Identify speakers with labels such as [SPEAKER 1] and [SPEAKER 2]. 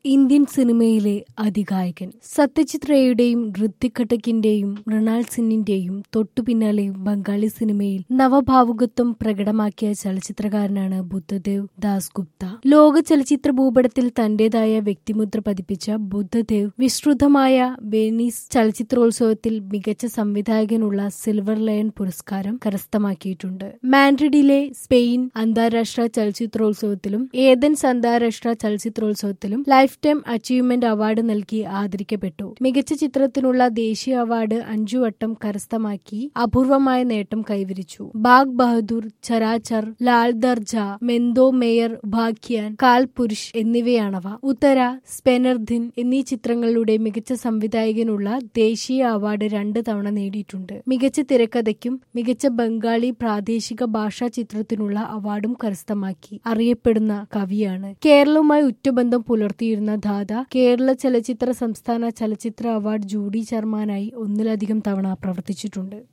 [SPEAKER 1] Indian സിനിമയിലെ അതികായകൻ സത്യജിത് റേയുടെയും ഋത്വിക് ഘട്ടക്കിന്റെയും മൃണാൾ സെന്നിന്റെയും തൊട്ടു പിന്നാലെ ബംഗാളി സിനിമയിൽ നവഭാവുകത്വം പ്രകടമാക്കിയ ചലച്ചിത്രകാരനാണ് ബുദ്ധദേവ് ദാസ്ഗുപ്ത. ലോക ചലച്ചിത്ര ഭൂപടത്തിൽ തന്റേതായ വ്യക്തിമുദ്ര പതിപ്പിച്ച ബുദ്ധദേവ് വിസ്തൃതമായ വെനീസ് ചലച്ചിത്രോത്സവത്തിൽ മികച്ച സംവിധായകനുള്ള സിൽവർ ലയൺ പുരസ്കാരം കരസ്ഥമാക്കിയിട്ടുണ്ട്. മാഡ്രിഡിലെ സ്പെയിൻ അന്താരാഷ്ട്ര ചലച്ചിത്രോത്സവത്തിലും ഏതൻസ് അന്താരാഷ്ട്ര ചലച്ചിത്രോത്സവത്തിലും ലൈഫ് ടൈം അച്ചീവ്മെന്റ് അവാർഡ് നൽകി ആദരിക്കപ്പെട്ടു. മികച്ച ചിത്രത്തിനുള്ള ദേശീയ അവാർഡ് 5 വട്ടം കരസ്ഥമാക്കി അപൂർവമായ നേട്ടം കൈവരിച്ചു. ബാഗ് ബഹദൂർ, ചരാചർ, ലാൽ ദർജ, മെന്തോ മേയർ ഭാഗ്യാൻ, കാൽ പുരുഷ് എന്നിവയാണവ. ഉത്തര, സ്പെനർദിൻ എന്നീ ചിത്രങ്ങളിലൂടെ മികച്ച സംവിധായകനുള്ള ദേശീയ അവാർഡ് 2 തവണ നേടിയിട്ടുണ്ട്. മികച്ച തിരക്കഥയ്ക്കും മികച്ച ബംഗാളി പ്രാദേശിക ഭാഷാ ചിത്രത്തിനുള്ള അവാർഡും കരസ്ഥമാക്കി. അറിയപ്പെടുന്ന കവിയാണ്. കേരളവുമായി ഉറ്റബന്ധം പുലർത്തിയിരുന്ന ദാദ കേരള ചലച്ചിത്ര സംസ്ഥാന ചലച്ചിത്ര അവാർഡ് ജൂറി ചെയർമാനായി ഒന്നിലധികം തവണ പ്രവർത്തിച്ചിട്ടുണ്ട്.